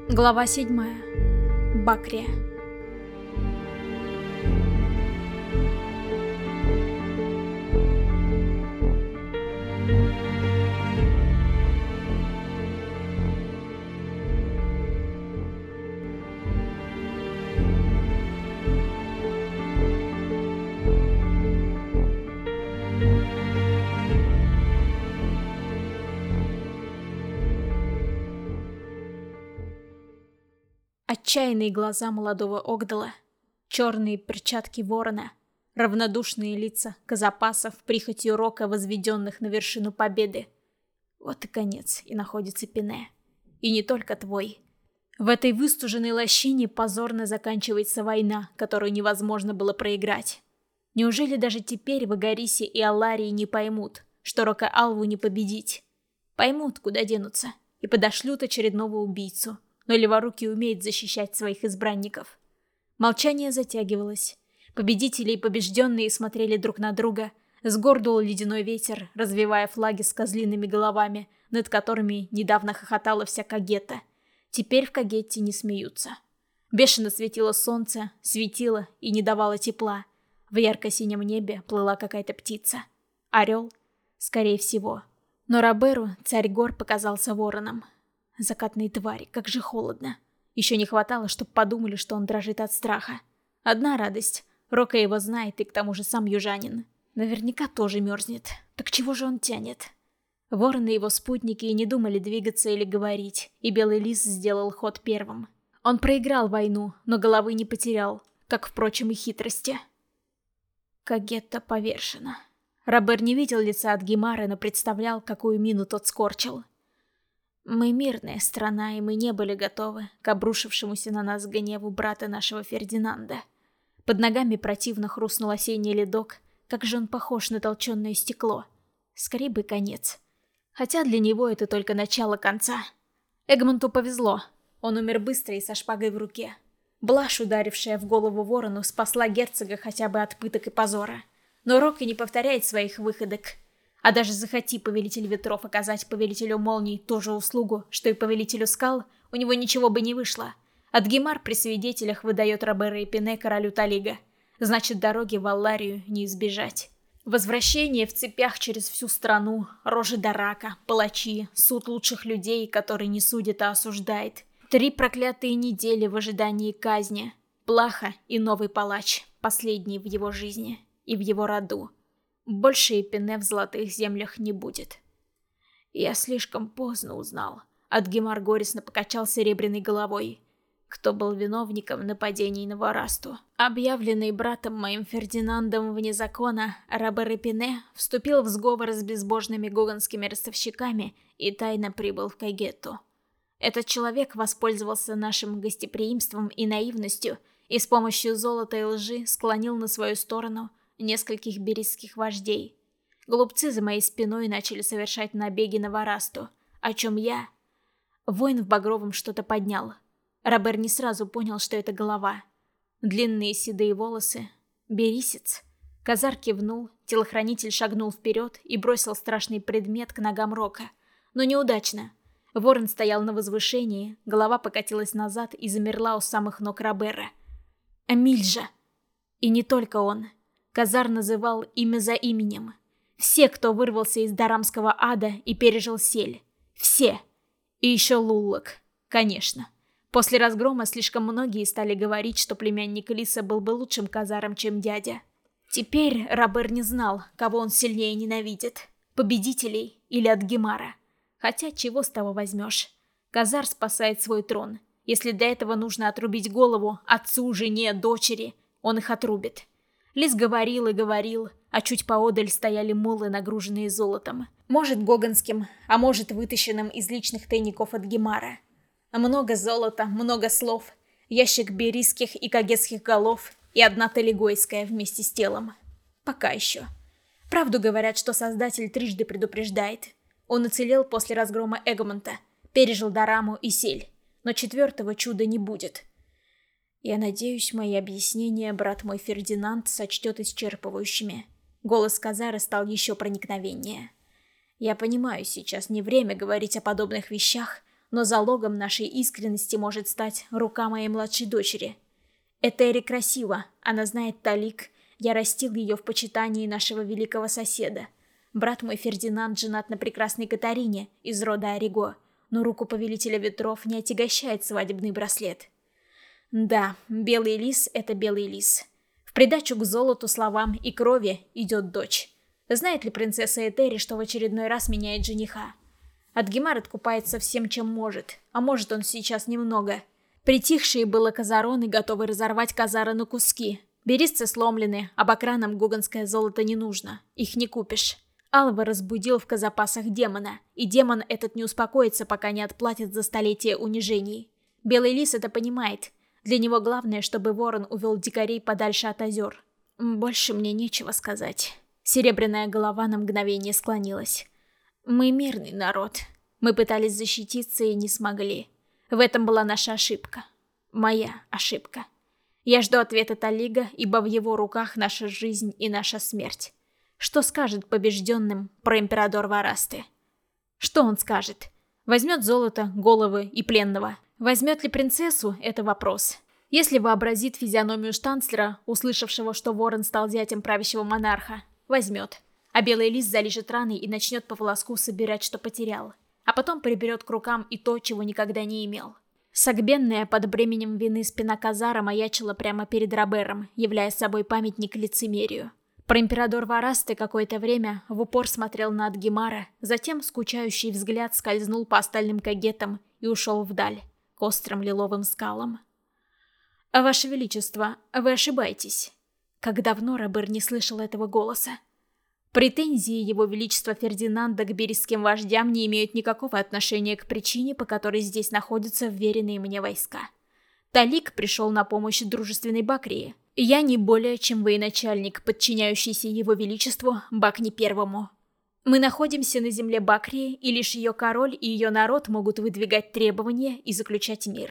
Глава 7. Бакрия. Отчаянные глаза молодого Огдала, черные перчатки ворона, равнодушные лица казапасов, прихотью рока, возведенных на вершину победы. Вот и конец, и находится Пене. И не только твой. В этой выстуженной лощине позорно заканчивается война, которую невозможно было проиграть. Неужели даже теперь в Агарисе и Алларии не поймут, что Рока-Алву не победить? Поймут, куда денутся, и подошлют очередного убийцу. Но Леворукий умеет защищать своих избранников. Молчание затягивалось. Победители и побежденные смотрели друг на друга. С гор дул ледяной ветер, развевая флаги с козлиными головами, над которыми недавно хохотала вся Кагетта. Теперь в Кагетте не смеются. Бешено светило солнце, светило и не давало тепла. В ярко-синем небе плыла какая-то птица. Орел? Скорее всего. Но Роберу царь гор показался вороном. Закатные твари, как же холодно. Еще не хватало, чтоб подумали, что он дрожит от страха. Одна радость. Рока его знает, и к тому же сам южанин. Наверняка тоже мерзнет. Так чего же он тянет? Ворон и его спутники и не думали двигаться или говорить, и Белый Лис сделал ход первым. Он проиграл войну, но головы не потерял, как, впрочем, и хитрости. Кагетта повержена. Робер не видел лица Адгимара, но представлял, какую мину тот скорчил. Мы мирная страна, и мы не были готовы к обрушившемуся на нас гневу брата нашего Фердинанда. Под ногами противно хрустнул осенний ледок, как же он похож на толченое стекло. Скорей бы конец. Хотя для него это только начало конца. Эгмонту повезло. Он умер быстро и со шпагой в руке. Блажь, ударившая в голову ворону, спасла герцога хотя бы от пыток и позора. Но Рока не повторяет своих выходок. А даже захоти повелитель ветров оказать повелителю молний ту же услугу, что и повелителю скал, у него ничего бы не вышло. Адгимар при свидетелях выдает Робера и Пене королю Талига. Значит, дороги в Алларию не избежать. Возвращение в цепях через всю страну, рожи Дарака, палачи, суд лучших людей, который не судит, а осуждает. 3 проклятые недели в ожидании казни. Плаха и новый палач, последний в его жизни и в его роду. Больше и Пене в Золотых Землях не будет. Я слишком поздно узнал. Адгимар горестно покачал серебряной головой. Кто был виновником нападений на Варасту? Объявленный братом моим Фердинандом вне закона, Робер и Пене вступил в сговор с безбожными гоганскими ростовщиками и тайно прибыл в Кагетту. Этот человек воспользовался нашим гостеприимством и наивностью и с помощью золота и лжи склонил на свою сторону нескольких берисских вождей. Глупцы за моей спиной начали совершать набеги на Варасту, о чем я... Воин в багровом что-то поднял. Робер не сразу понял, что это голова. Длинные седые волосы. Берисец. Казар кивнул, телохранитель шагнул вперед и бросил страшный предмет к ногам Рока. Но неудачно. Ворон стоял на возвышении, голова покатилась назад и замерла у самых ног Робера. Амильжа! И не только он. Казар называл имя за именем. Все, кто вырвался из Дарамского ада и пережил сель. Все. И еще Луллок. Конечно. После разгрома слишком многие стали говорить, что племянник Лиса был бы лучшим казаром, чем дядя. Теперь Робер не знал, кого он сильнее ненавидит. Победителей или Адгимара. Хотя чего с того возьмешь? Казар спасает свой трон. Если для этого нужно отрубить голову отцу, жене, дочери, он их отрубит. Лис говорил и говорил, а чуть поодаль стояли мулы, нагруженные золотом. Может, гоганским, а может, вытащенным из личных тайников от Гемара. Много золота, много слов, ящик берийских и кагетских голов и одна талигойская вместе с телом. Пока еще. Правду говорят, что Создатель трижды предупреждает. Он уцелел после разгрома Эгмонта, пережил Дараму и Сель, но 4-го чуда не будет. Я надеюсь, мои объяснения брат мой Фердинанд сочтет исчерпывающими. Голос Казара стал еще проникновеннее. Я понимаю, сейчас не время говорить о подобных вещах, Но залогом нашей искренности может стать рука моей младшей дочери. Этери красива, она знает Талик. Я растил ее в почитании нашего великого соседа. Брат мой Фердинанд женат на прекрасной Катарине из рода Ориго, но руку повелителя ветров не отягощает свадебный браслет. Да, белый лис — это белый лис. В придачу к золоту, словам и крови идет дочь. Знает ли принцесса Этери, что в очередной раз меняет жениха? Адгемар откупается всем, чем может, а может он сейчас немного. Притихшие было казароны готовы разорвать казара на куски. Берисцы сломлены, а бакранам гуганское золото не нужно, их не купишь. Алва разбудил в казапасах демона, и демон этот не успокоится, пока не отплатит за столетие унижений. Белый лис это понимает. Для него главное, чтобы ворон увел дикарей подальше от озер. Больше мне нечего сказать. Серебряная голова на мгновение склонилась. Мы мирный народ. Мы пытались защититься и не смогли. В этом была наша ошибка. Моя ошибка. Я жду ответа Талига, ибо в его руках наша жизнь и наша смерть. Что скажет побежденным проимператор Варасты? Что он скажет? Возьмет золото, головы и пленного. Возьмет ли принцессу – это вопрос. Если вообразит физиономию штанцлера, услышавшего, что ворон стал зятем правящего монарха, возьмет. А белый лис залижет раны и начнет по волоску собирать, что потерял. А потом приберет к рукам и то, чего никогда не имел. Согбенная под бременем вины спина Казара маячила прямо перед Робером, являя собой памятник лицемерию. Проимператор Варасты какое-то время в упор смотрел на Адгемара, затем скучающий взгляд скользнул по остальным кагетам и ушел вдаль, к острым лиловым скалам. «Ваше Величество, вы ошибаетесь». Как давно Робер не слышал этого голоса. Претензии Его Величества Фердинанда к бересским вождям не имеют никакого отношения к причине, по которой здесь находятся вверенные мне войска. Талик пришел на помощь дружественной Бакрии. Я не более чем военачальник, подчиняющийся Его Величеству Бакни Первому. Мы находимся на земле Бакрии, и лишь ее король и ее народ могут выдвигать требования и заключать мир.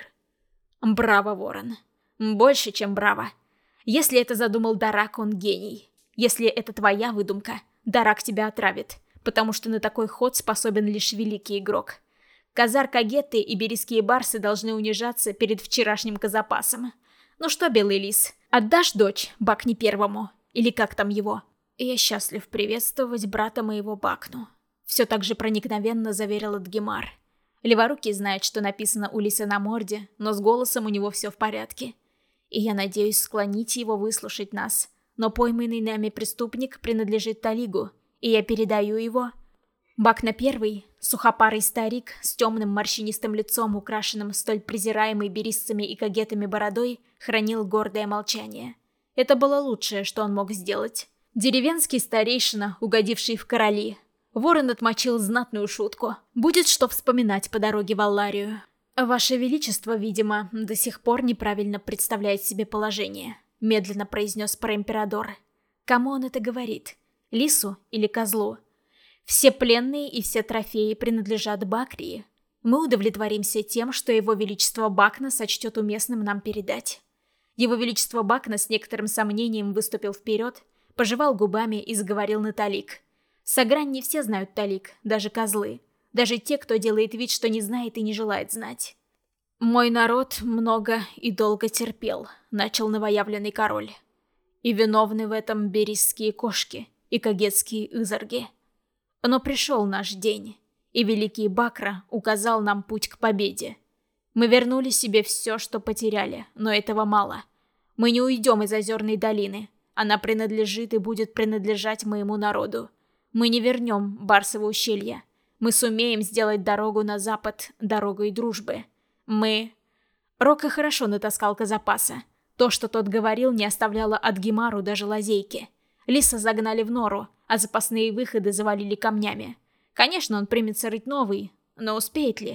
Браво, Ворон. Больше, чем браво. Если это задумал Дарак, он гений. Если это твоя выдумка, Дарак тебя отравит, потому что на такой ход способен лишь великий игрок. Казар-кагеты и берийские барсы должны унижаться перед вчерашним казапасом. Ну что, белый лис, отдашь дочь Бакни Первому? Или как там его? Я счастлив приветствовать брата моего Бакну. Все так же проникновенно заверил Адгемар. Леворукий знает, что написано у лиса на морде, но с голосом у него все в порядке. И я надеюсь склонить его выслушать нас. Но пойманный нами преступник принадлежит Талигу, и я передаю его. Бакна Первый, сухопарый старик с темным морщинистым лицом, украшенным столь презираемой берисцами и кагетами бородой, хранил гордое молчание. Это было лучшее, что он мог сделать. Деревенский старейшина, угодивший в короли. Ворон отмочил знатную шутку. Будет что вспоминать по дороге в Алларию. Ваше Величество, видимо, до сих пор неправильно представляет себе положение. Медленно произнес проимператор. Кому он это говорит? Лису или козлу? Все пленные и все трофеи принадлежат Бакрии. Мы удовлетворимся тем, что Его Величество Бакна сочтет уместным нам передать. Его Величество Бакна с некоторым сомнением выступил вперед, пожевал губами и заговорил на Талик. Сагрань не все знают Талик, даже козлы. Даже те, кто делает вид, что не знает и не желает знать. «Мой народ много и долго терпел», — начал новоявленный король. «И виновны в этом берийские кошки и кагетские изорги. Но пришел наш день, и великий Бакра указал нам путь к победе. Мы вернули себе все, что потеряли, но этого мало. Мы не уйдем из Озерной долины. Она принадлежит и будет принадлежать моему народу. Мы не вернем Барсово ущелье. Мы сумеем сделать дорогу на запад дорогой дружбы. Мы...» Рока хорошо натаскал казапаса. То, что тот говорил, не оставляло Адгемару даже лазейки. Лиса загнали в нору, а запасные выходы завалили камнями. Конечно, он примется рыть новый, но успеет ли?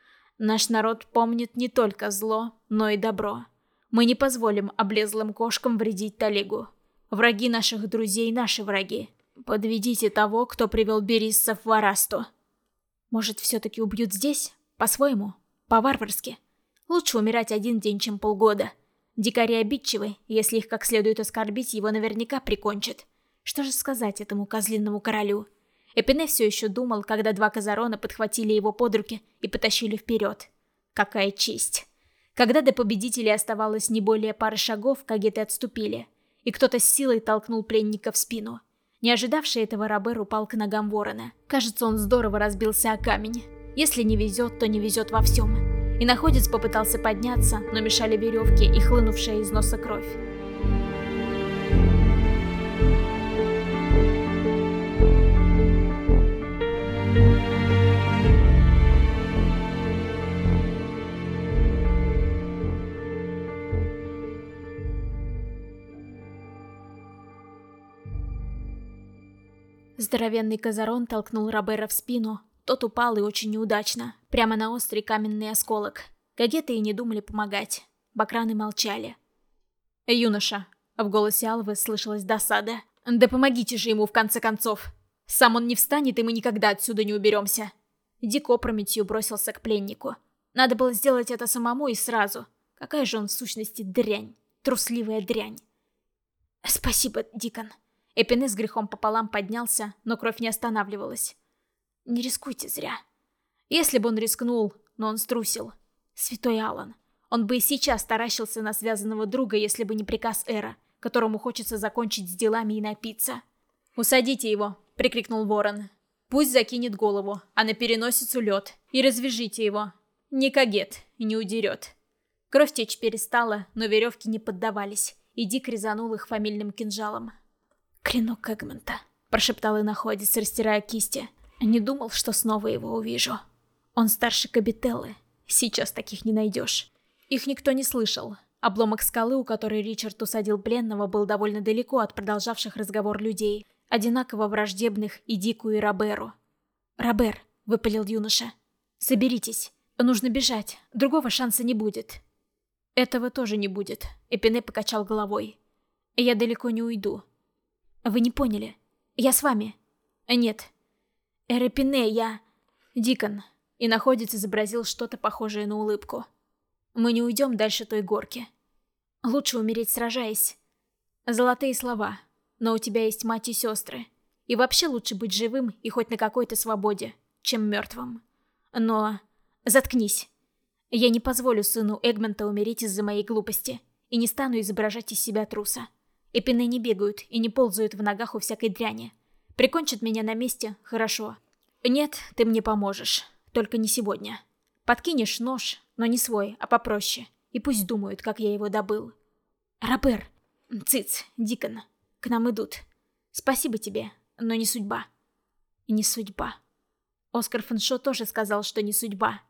Наш народ помнит не только зло, но и добро. Мы не позволим облезлым кошкам вредить Талигу. Враги наших друзей — наши враги. Подведите того, кто привел бериссов в Варасту. Может, все-таки убьют здесь? По-своему? По-варварски? Лучше умирать один день, чем полгода. Дикари обидчивы, если их как следует оскорбить, его наверняка прикончат. Что же сказать этому козлиному королю? Эпине все еще думал, когда два Казарона подхватили его под руки и потащили вперед. Какая честь! Когда до победителей оставалось не более пары шагов, кагеты отступили, и кто-то с силой толкнул пленника в спину. Не ожидавший этого, Робер упал к ногам ворона. Кажется, он здорово разбился о камень. Если не везет, то не везет во всем. И находец попытался подняться, но мешали веревки и хлынувшая из носа кровь. Здоровенный Казарон толкнул Робера в спину. Тот упал и очень неудачно, прямо на острый каменный осколок. Кагеты и не думали помогать. Бакраны молчали. «Юноша», — в голосе Алвы слышалась досада. «Да помогите же ему в конце концов. Сам он не встанет, и мы никогда отсюда не уберемся». Дик опрометью бросился к пленнику. Надо было сделать это самому и сразу. Какая же он в сущности дрянь. Трусливая дрянь. «Спасибо, Дикон». Эпине с грехом пополам поднялся, но кровь не останавливалась. «Не рискуйте зря». Если бы он рискнул, но он струсил. Святой Алан. Он бы и сейчас таращился на связанного друга, если бы не приказ Эра, которому хочется закончить с делами и напиться. «Усадите его», — прикрикнул ворон. «Пусть закинет голову, а на переносицу лед. И развяжите его. Не кагет, не удерет». Кровь течь перестала, но веревки не поддавались, и Дик резанул их фамильным кинжалом. «Клинок Эгмонта», — прошептал иноходец, растирая кисти. «Не думал, что снова его увижу. Он старше Кабителлы. Сейчас таких не найдешь». Их никто не слышал. Обломок скалы, у которой Ричард усадил пленного, был довольно далеко от продолжавших разговор людей, одинаково враждебных и Дику, и Роберу. «Робер», — выпалил юноша, — «соберитесь. Нужно бежать. Другого шанса не будет». «Этого тоже не будет», — Эпине покачал головой. «Я далеко не уйду». «Вы не поняли. Я с вами». «Нет». «Эпине, я...» «Дикон». И находец изобразил что-то похожее на улыбку. «Мы не уйдем дальше той горки. Лучше умереть, сражаясь». Золотые слова. Но у тебя есть мать и сестры. И вообще лучше быть живым и хоть на какой-то свободе, чем мертвым. Но... Заткнись. Я не позволю сыну Эгмонта умереть из-за моей глупости. И не стану изображать из себя труса. Эпины не бегают и не ползают в ногах у всякой дряни. Прикончат меня на месте, хорошо. Нет, ты мне поможешь. Только не сегодня. Подкинешь нож, но не свой, а попроще. И пусть думают, как я его добыл. Робер. Цыц, Дикон. К нам идут. Спасибо тебе, но не судьба. Не судьба. Оскар Фэншо тоже сказал, что не судьба.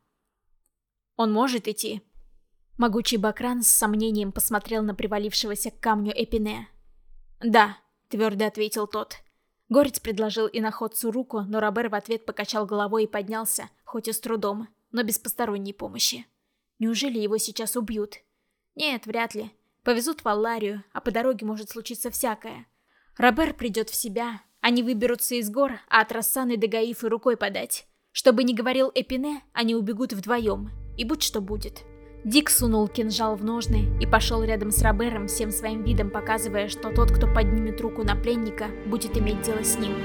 Он может идти. Могучий Бакран с сомнением посмотрел на привалившегося к камню Эпине. «Да», — твердо ответил тот. Горец предложил иноходцу руку, но Робер в ответ покачал головой и поднялся, хоть и с трудом, но без посторонней помощи. Неужели его сейчас убьют? Нет, вряд ли. Повезут в Алларию, а по дороге может случиться всякое. Робер придет в себя, они выберутся из гор, а от Рассаны до Гаифы рукой подать. Чтобы не говорил Эпине, они убегут вдвоем, и будь что будет. Дик сунул кинжал в ножны и пошел рядом с Робером, всем своим видом показывая, что тот, кто поднимет руку на пленника, будет иметь дело с ним.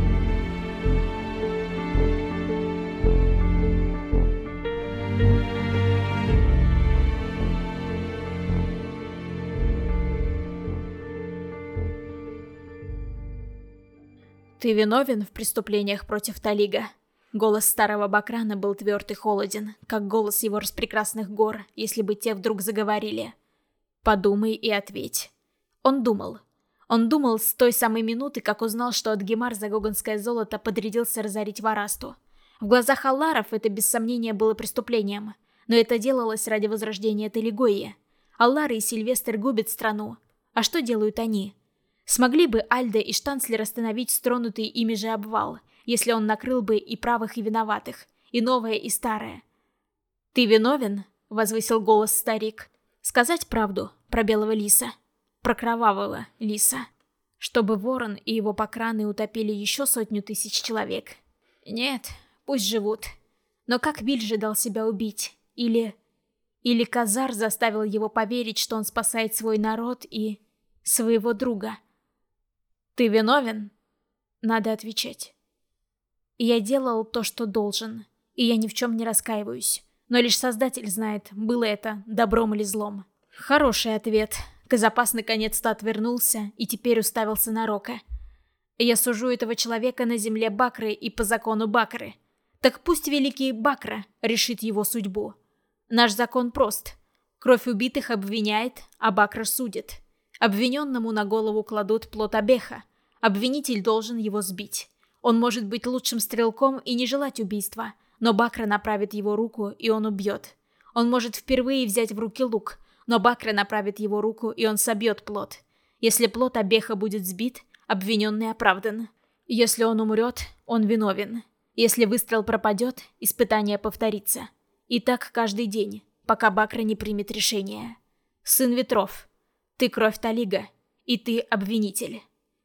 «Ты виновен в преступлениях против Талига?» Голос старого Бакрана был тверд и холоден, как голос его распрекрасных гор, если бы те вдруг заговорили. «Подумай и ответь». Он думал. Он думал с той самой минуты, как узнал, что Адгемар за гоганское золото подрядился разорить Варасту. В глазах алларов это без сомнения было преступлением, но это делалось ради возрождения Талигойи. Аллары и Сильвестр губят страну. А что делают они? Смогли бы Альда и Штанцлер остановить стронутый ими же обвал, если он накрыл бы и правых, и виноватых, и новое, и старое? «Ты виновен?» — возвысил голос старик. «Сказать правду про белого лиса, про кровавого лиса, чтобы ворон и его покраны утопили еще 100 000 человек? Нет, пусть живут. Но как Вильжи дал себя убить? Или Казар заставил его поверить, что он спасает свой народ и своего друга? Ты виновен?» Надо отвечать. Я делал то, что должен, и я ни в чем не раскаиваюсь. Но лишь Создатель знает, было это добром или злом. Хороший ответ. Казапас наконец-то отвернулся и теперь уставился на Рока. Я сужу этого человека на земле Бакры и по закону Бакры. Так пусть великий Бакра решит его судьбу. Наш закон прост. Кровь убитых обвиняет, а Бакра судит. Обвиненному на голову кладут плод обеха. Обвинитель должен его сбить. Он может быть лучшим стрелком и не желать убийства, но Бакра направит его руку, и он убьет. Он может впервые взять в руки лук, но Бакра направит его руку, и он собьет плод. Если плод обеха будет сбит, обвиненный оправдан. Если он умрет, он виновен. Если выстрел пропадет, испытание повторится. И так каждый день, пока Бакра не примет решение. Сын ветров, ты кровь Талига, и ты обвинитель.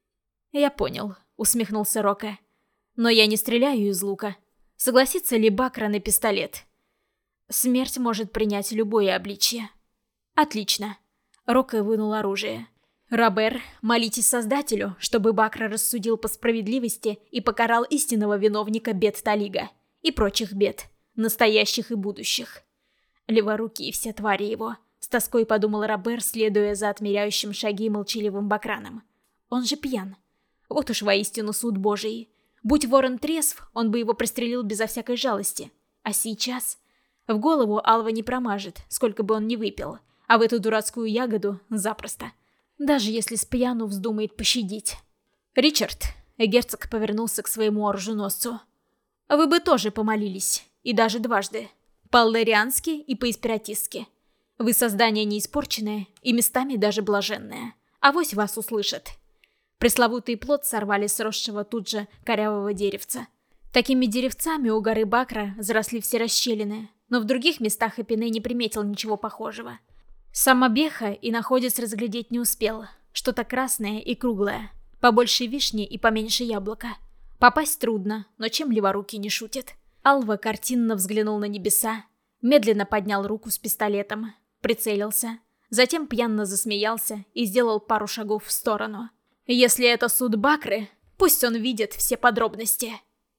Я понял, усмехнулся Рока. Но я не стреляю из лука. Согласится ли Бакра на пистолет? Смерть может принять любое обличье. Отлично. Рока вынул оружие. Робер, молитесь Создателю, чтобы Бакра рассудил по справедливости и покарал истинного виновника бед Талига. И прочих бед, настоящих и будущих. Леворукие все твари его. С тоской подумал Робер, следуя за отмеряющим шаги молчаливым Бакраном. Он же пьян. Вот уж воистину суд Божий. Будь Ворон трезв, он бы его пристрелил безо всякой жалости. А сейчас... В голову Алва не промажет, сколько бы он ни выпил. А в эту дурацкую ягоду запросто. Даже если с пьяну вздумает пощадить. «Ричард», — герцог повернулся к своему оруженосцу, — «вы бы тоже помолились, и даже дважды. По-аллариански и по-испиратистски. Вы создание неиспорченное и местами даже блаженное. Авось вас услышат». Пресловутый плод сорвали с росшего тут же корявого деревца. Такими деревцами у горы Бакра заросли все расщелины, но в других местах Эпине не приметил ничего похожего. Сам обеха и находец разглядеть не успел. Что-то красное и круглое. Побольше вишни и поменьше яблока. Попасть трудно, но чем леворукий не шутит. Алва картинно взглянул на небеса, медленно поднял руку с пистолетом, прицелился, затем пьяно засмеялся и сделал пару шагов в сторону. Если это суд Бакры, пусть он видит все подробности.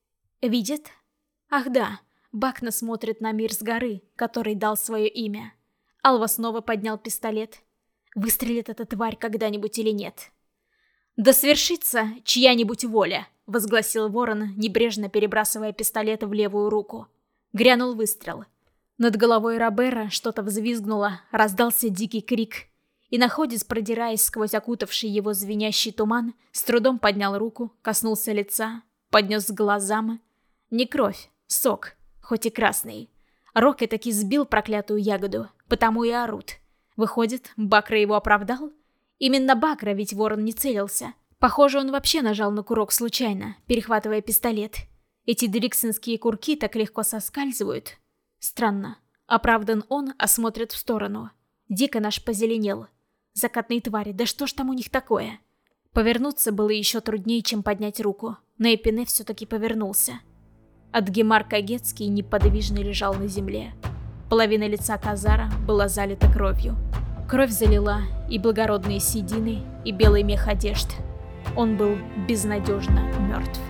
Видит? Ах да, Бакна смотрит на мир с горы, который дал свое имя. Алва снова поднял пистолет. Выстрелит эта тварь когда-нибудь или нет? «Да свершится чья-нибудь воля», — возгласил Ворон, небрежно перебрасывая пистолет в левую руку. Грянул выстрел. Над головой Робера что-то взвизгнуло, раздался дикий крик. И находец, продираясь сквозь окутавший его звенящий туман, с трудом поднял руку, коснулся лица, поднес к глазам. Не кровь, сок, хоть и красный. Рока таки сбил проклятую ягоду, потому и орут. Выходит, Бакра его оправдал? Именно Бакра, ведь Ворон не целился. Похоже, он вообще нажал на курок случайно, перехватывая пистолет. Эти дриксонские курки так легко соскальзывают. Странно. Оправдан он, а смотрит в сторону. Дико наш позеленел. Закатные твари, да что ж там у них такое? Повернуться было еще труднее, чем поднять руку. Но Эпине все-таки повернулся. Адгемар Кагетский неподвижно лежал на земле. Половина лица Казара была залита кровью. Кровь залила и благородные седины, и белый мех одежд. Он был безнадежно мертв.